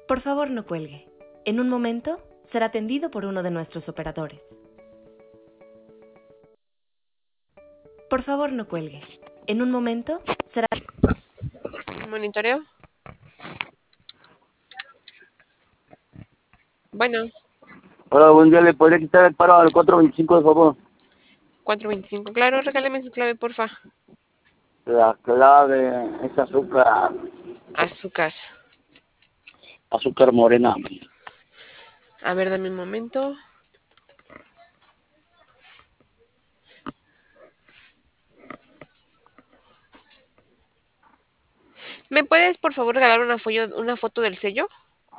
Por favor, no cuelgue. En un momento será atendido por uno de nuestros operadores. Por favor, no cuelgue. En un momento será... Monitoreo. Bueno, Hola, buen día. ¿Le podría quitar el paro al 425, de favor? 425. Claro, regáleme su clave, porfa. La clave es azúcar. Azúcar. Azúcar morena. A ver, dame un momento. ¿Me puedes, por favor, regalar una foto del sello?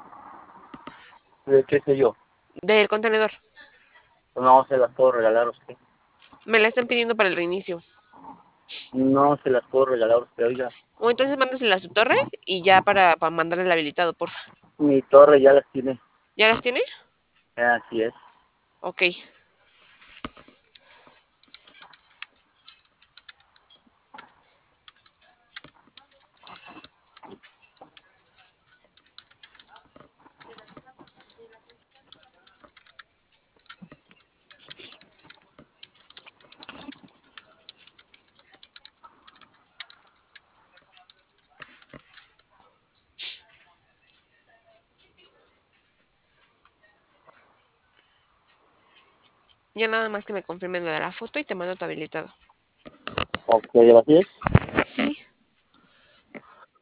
¿De qué sé yo? Del contenedor. No se las puedo regalar a usted. Me la están pidiendo para el reinicio. No se las puedo regalar a usted, oiga. O entonces mándasela a su torre y ya para mandarle el habilitado, porfa. Mi torre ya las tiene. ¿Ya las tiene? Así es. Ok. Ya nada más que me confirmen lo de la foto y te mando tu habilitado. Ok, así es.